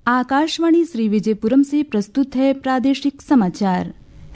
आकाशवाणी श्री विजयपुरम से प्रस्तुत है प्रादेशिक समाचार।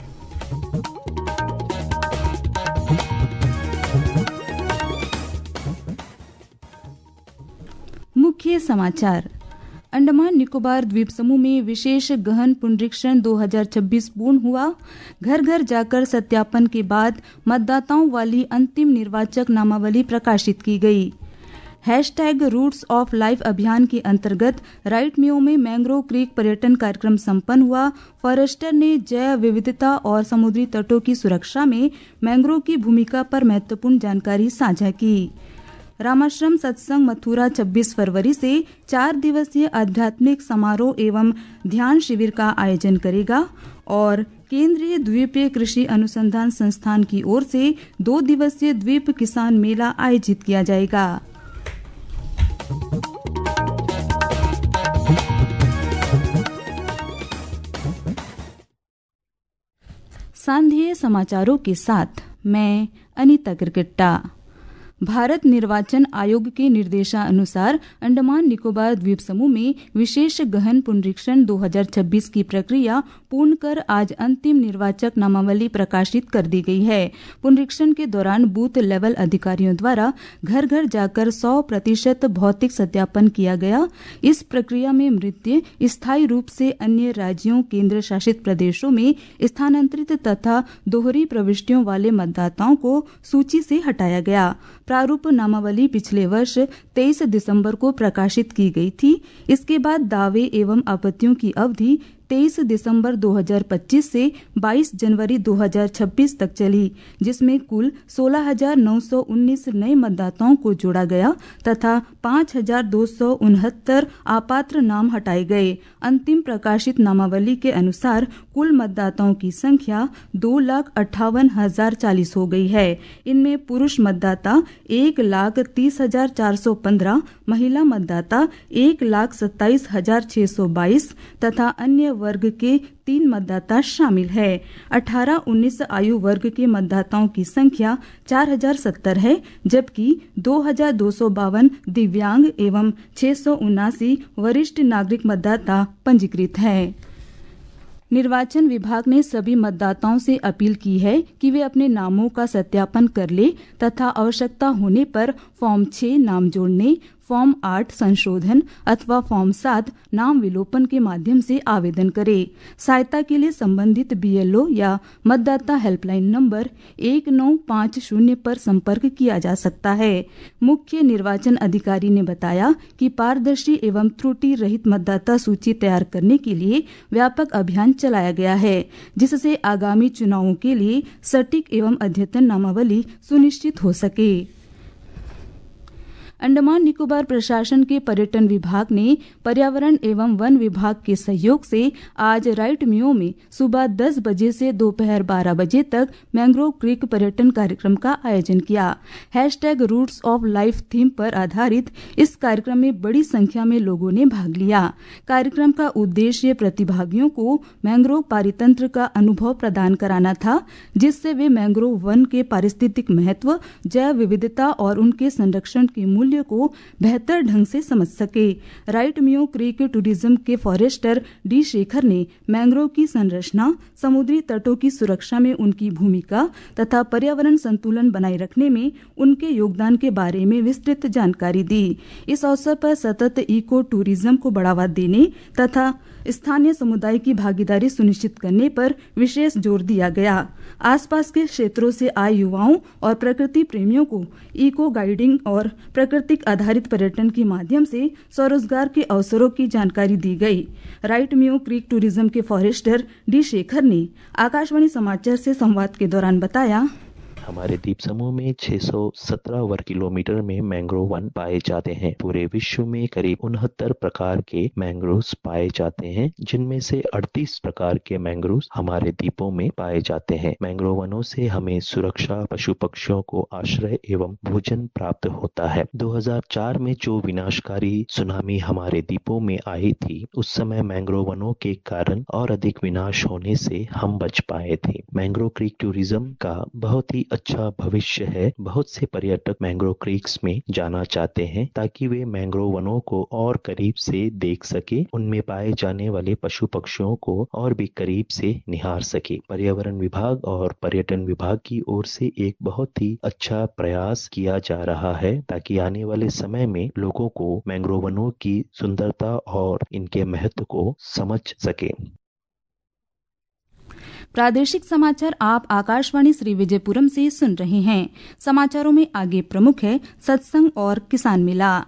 मुख्य समाचार। अंडमान निकोबार द्वीप समूह में विशेष गहन पुनरीक्षण 2026 पूर्ण हुआ। घर घर जाकर सत्यापन के बाद मतदाताओं वाली अंतिम निर्वाचक नामावली प्रकाशित की गई। #रूट्स ऑफ लाइफ अभियान के अंतर्गत राइट म्यो में मैंग्रोव क्रीक पर्यटन कार्यक्रम संपन्न हुआ। फॉरेस्टर ने जैव विविधता और समुद्री तटों की सुरक्षा में मैंग्रोव की भूमिका पर महत्वपूर्ण जानकारी साझा की। रामाश्रम सत्संग मथुरा 26 फरवरी से 4 दिवसीय आध्यात्मिक समारोह एवं ध्यान शिविर का आयोजन करेगा और केंद्रीय द्वीपीय कृषि अनुसंधान संस्थान की ओर से 2 दिवसीय द्वीप किसान मेला आयोजित किया जाएगा। सांध्य समाचारों के साथ मैं अनीता गिरगिट्टा। भारत निर्वाचन आयोग के निर्देशानुसार अंडमान निकोबार द्वीप समूह में विशेष गहन पुनरीक्षण 2026 की प्रक्रिया पूर्ण कर आज अंतिम निर्वाचक नामावली प्रकाशित कर दी गई है। पुनरीक्षण के दौरान बूथ लेवल अधिकारियों द्वारा घर घर जाकर 100% भौतिक सत्यापन किया गया। इस प्रक्रिया में मृत्यु स्थायी रूप से अन्य राज्यों केंद्र शासित प्रदेशों में स्थानांतरित तथा दोहरी प्रविष्टियों वाले मतदाताओं को सूची से हटाया गया। प्रारूप नामावली पिछले वर्ष 23 दिसंबर को प्रकाशित की गई थी। इसके बाद दावे एवं आपत्तियों की अवधि 23 दिसंबर 2025 से 22 जनवरी 2026 तक चली, जिसमें कुल 16,919 नए मतदाताओं को जोड़ा गया तथा 5,269 अपात्र नाम हटाए गए। अंतिम प्रकाशित नामावली के अनुसार कुल मतदाताओं की संख्या 2,58,040 हो गई है। इनमें पुरुष मतदाता 1,30,415, महिला मतदाता 1,27,622 तथा अन्य वर्ग के 3 मतदाता शामिल है। 18-19 आयु वर्ग के मतदाताओं की संख्या 4,070 है, जबकि 2,252 दिव्यांग एवं 679 वरिष्ठ नागरिक मतदाता पंजीकृत हैं। निर्वाचन विभाग ने सभी मतदाताओं से अपील की है कि वे अपने नामों का सत्यापन कर ले तथा आवश्यकता होने पर फॉर्म 6 नाम जोड़ने, फॉर्म 8 संशोधन अथवा फॉर्म 7 नाम विलोपन के माध्यम से आवेदन करे। सहायता के लिए संबंधित BLO या मतदाता हेल्पलाइन नंबर 1950 पर संपर्क किया जा सकता है। मुख्य निर्वाचन अधिकारी ने बताया कि पारदर्शी एवं त्रुटि रहित मतदाता सूची तैयार करने के लिए व्यापक अभियान चलाया गया है, जिससे आगामी चुनावों के लिए सटीक एवं अद्यतन नामावली सुनिश्चित हो सके। अंडमान निकोबार प्रशासन के पर्यटन विभाग ने पर्यावरण एवं वन विभाग के सहयोग से आज राइट म्यो में सुबह 10 बजे से दोपहर 12 बजे तक मैंग्रोव क्रीक पर्यटन कार्यक्रम का आयोजन किया। #रूट्स ऑफ लाइफ थीम पर आधारित इस कार्यक्रम में बड़ी संख्या में लोगों ने भाग लिया। कार्यक्रम का उद्देश्य प्रतिभागियों को मैंग्रोव पारितंत्र का अनुभव प्रदान कराना था, जिससे वे मैंग्रोव वन के पारिस्थितिक महत्व, जैव विविधता और उनके संरक्षण के मूल्य को बेहतर ढंग से समझ सके। राइट म्यो क्रीक टूरिज्म के फॉरेस्टर डी शेखर ने मैंग्रोव की संरचना, समुद्री तटों की सुरक्षा में उनकी भूमिका तथा पर्यावरण संतुलन बनाए रखने में उनके योगदान के बारे में विस्तृत जानकारी दी। इस अवसर पर सतत इको टूरिज्म को बढ़ावा देने तथा स्थानीय समुदाय की भागीदारी सुनिश्चित करने पर विशेष जोर दिया गया। आसपास के क्षेत्रों से आए युवाओं और प्रकृति प्रेमियों को इको गाइडिंग और प्राकृतिक आधारित पर्यटन के माध्यम से स्वरोजगार के अवसरों की जानकारी दी गई। राइट म्यो क्रीक टूरिज्म के फॉरेस्टर डी शेखर ने आकाशवाणी समाचार से संवाद के दौरान बताया, हमारे द्वीप समूह में 617 वर्ग किलोमीटर में मैंग्रोव वन पाए जाते हैं। पूरे विश्व में करीब 69 प्रकार के मैंग्रोव्स पाए जाते हैं, जिनमें से 38 प्रकार के मैंग्रोव्स हमारे द्वीपों में पाए जाते हैं। मैंग्रोव वनों से हमें सुरक्षा, पशु पक्षियों को आश्रय एवं भोजन प्राप्त होता है। 2004 में जो विनाशकारी सुनामी हमारे द्वीपों में आई थी, उस समय मैंग्रोव वनों के कारण और अधिक विनाश होने से हम बच पाए थे। मैंग्रोव क्रीक टूरिज्म का बहुत ही अच्छा भविष्य है। बहुत से पर्यटक मैंग्रोव क्रीक्स में जाना चाहते हैं ताकि वे मैंग्रोव वनों को और करीब से देख सके, उनमें पाए जाने वाले पशु पक्षियों को और भी करीब से निहार सके। पर्यावरण विभाग और पर्यटन विभाग की ओर से एक बहुत ही अच्छा प्रयास किया जा रहा है ताकि आने वाले समय में लोगों को मैंग्रोव वनों की सुंदरता और इनके महत्व को समझ सके। प्रादेशिक समाचार आप आकाशवाणी श्री विजयपुरम से सुन रहे हैं। समाचारों में आगे प्रमुख है सत्संग और किसान मेला।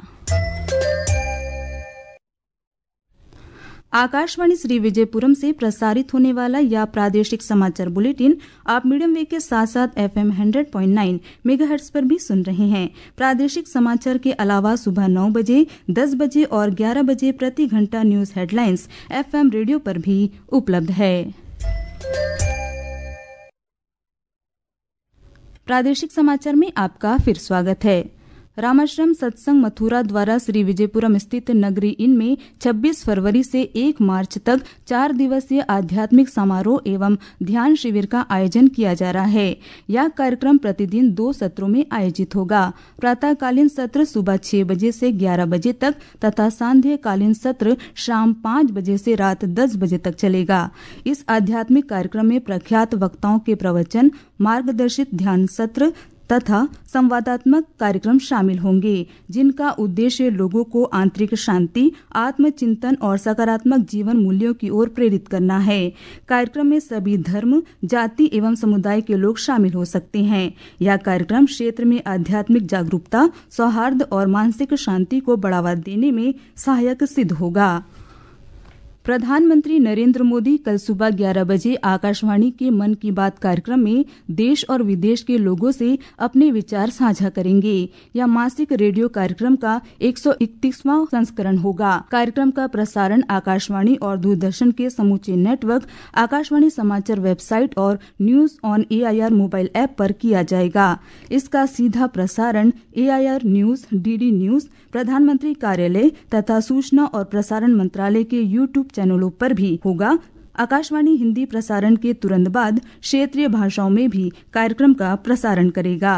आकाशवाणी श्री विजयपुरम से प्रसारित होने वाला यह प्रादेशिक समाचार बुलेटिन आप मीडियम वेव के साथ साथ FM 100.9 मेगाहर्ट्ज पर भी सुन रहे हैं। प्रादेशिक समाचार के अलावा सुबह 9 बजे, 10 बजे और 11 बजे प्रति घंटा न्यूज हेडलाइंस FM रेडियो पर भी उपलब्ध है। प्रादेशिक समाचार में आपका फिर स्वागत है। रामाश्रम सत्संग मथुरा द्वारा श्री विजयपुरम स्थित नगरी इन में 26 फरवरी से 1 मार्च तक 4 दिवसीय आध्यात्मिक समारोह एवं ध्यान शिविर का आयोजन किया जा रहा है। यह कार्यक्रम प्रतिदिन 2 सत्रों में आयोजित होगा। प्रातःकालीन सत्र सुबह 6 बजे से 11 बजे तक तथा सांध्यकालीन सत्र शाम 5 बजे से रात 10 बजे तक चलेगा। इस आध्यात्मिक कार्यक्रम में प्रख्यात वक्ताओं के प्रवचन, मार्गदर्शित ध्यान सत्र तथा संवादात्मक कार्यक्रम शामिल होंगे, जिनका उद्देश्य लोगों को आंतरिक शांति, आत्मचिंतन और सकारात्मक जीवन मूल्यों की ओर प्रेरित करना है। कार्यक्रम में सभी धर्म, जाति एवं समुदाय के लोग शामिल हो सकते हैं। यह कार्यक्रम क्षेत्र में आध्यात्मिक जागरूकता, सौहार्द और मानसिक शांति को बढ़ावा देने में सहायक सिद्ध होगा। प्रधानमंत्री नरेंद्र मोदी कल सुबह 11 बजे आकाशवाणी के मन की बात कार्यक्रम में देश और विदेश के लोगों से अपने विचार साझा करेंगे। यह मासिक रेडियो कार्यक्रम का 131वां संस्करण होगा। कार्यक्रम का प्रसारण आकाशवाणी और दूरदर्शन के समूचे नेटवर्क, आकाशवाणी समाचार वेबसाइट और news on AIR mobile app पर किया जाएगा। इसका सीधा प्रसारण AIR न्यूज, DD न्यूज, प्रधानमंत्री कार्यालय तथा सूचना और प्रसारण मंत्रालय के YouTube चैनलों पर भी होगा। आकाशवाणी हिंदी प्रसारण के तुरंत बाद क्षेत्रीय भाषाओं में भी कार्यक्रम का प्रसारण करेगा।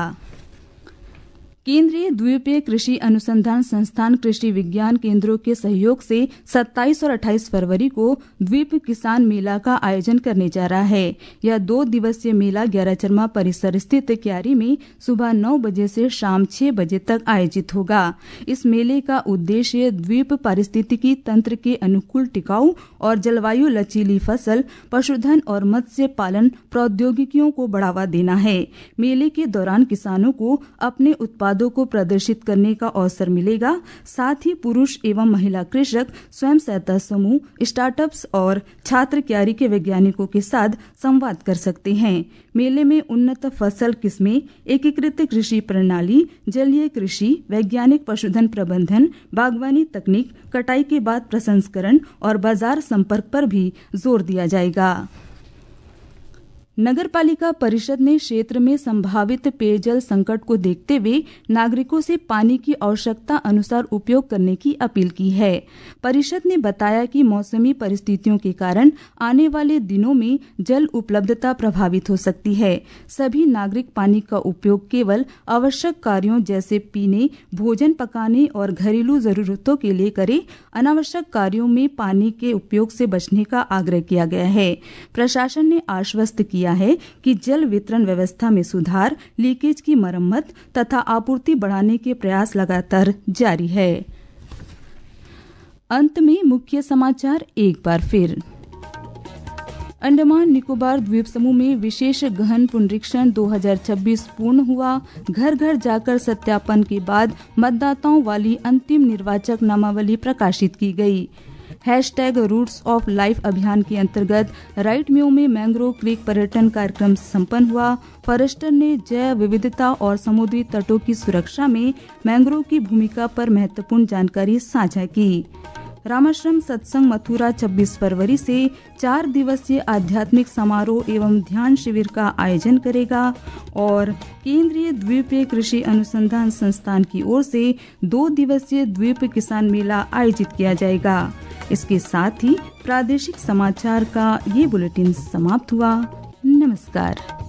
केंद्रीय द्वीपीय कृषि अनुसंधान संस्थान कृषि विज्ञान केंद्रों के सहयोग से 27 और 28 फरवरी को द्वीप किसान मेला का आयोजन करने जा रहा है। यह 2 दिवसीय मेला ग्यारचरमा परिसर स्थित क्यारी में सुबह 9 बजे से शाम 6 बजे तक आयोजित होगा। इस मेले का उद्देश्य द्वीप पारिस्थितिकी तंत्र के अनुकूल टिकाऊ और जलवायु लचीली फसल, पशुधन और मत्स्य पालन प्रौद्योगिकियों को बढ़ावा देना है। मेले के दौरान किसानों को अपने उत्पादों को प्रदर्शित करने का अवसर मिलेगा। साथ ही पुरुष एवं महिला कृषक, स्वयं सहायता समूह, स्टार्टअप्स और छात्र क्यारी के वैज्ञानिकों के साथ संवाद कर सकते हैं। मेले में उन्नत फसल किस्में, एकीकृत कृषि प्रणाली, जलीय कृषि, वैज्ञानिक पशुधन प्रबंधन, बागवानी तकनीक, कटाई के बाद प्रसंस्करण और बाजार संपर्क पर भी जोर दिया जाएगा। नगरपालिका परिषद ने क्षेत्र में संभावित पेयजल संकट को देखते हुए नागरिकों से पानी की आवश्यकता अनुसार उपयोग करने की अपील की है। परिषद ने बताया कि मौसमी परिस्थितियों के कारण आने वाले दिनों में जल उपलब्धता प्रभावित हो सकती है। सभी नागरिक पानी का उपयोग केवल आवश्यक कार्यों जैसे पीने, भोजन पकाने और घरेलू जरूरतों के लिए करें। अनावश्यक कार्यों में पानी के उपयोग से बचने का आग्रह किया गया है। प्रशासन ने आश्वस्त किया है कि जल वितरण व्यवस्था में सुधार, लीकेज की मरम्मत तथा आपूर्ति बढ़ाने के प्रयास लगातार जारी है। अंत में मुख्य समाचार एक बार फिर। अंडमान निकोबार द्वीप समूह में विशेष गहन पुनरीक्षण 2026 पूर्ण हुआ। घर घर जाकर सत्यापन के बाद मतदाताओं वाली अंतिम निर्वाचक नामावली प्रकाशित की गई। #रूट्स ऑफ लाइफ अभियान के अंतर्गत राइट म्यू में मैंग्रोव क्रीक पर्यटन कार्यक्रम संपन्न हुआ। फॉरेस्टर ने जैव विविधता और समुद्री तटों की सुरक्षा में मैंग्रोव की भूमिका पर महत्वपूर्ण जानकारी साझा की। रामाश्रम सत्संग मथुरा 26 फरवरी से 4 दिवसीय आध्यात्मिक समारोह एवं ध्यान शिविर का आयोजन करेगा और केंद्रीय द्वीपीय कृषि अनुसंधान संस्थान की ओर से 2 दिवसीय द्वीप किसान मेला आयोजित किया जाएगा। इसके साथ ही प्रादेशिक समाचार का ये बुलेटिन समाप्त हुआ। नमस्कार।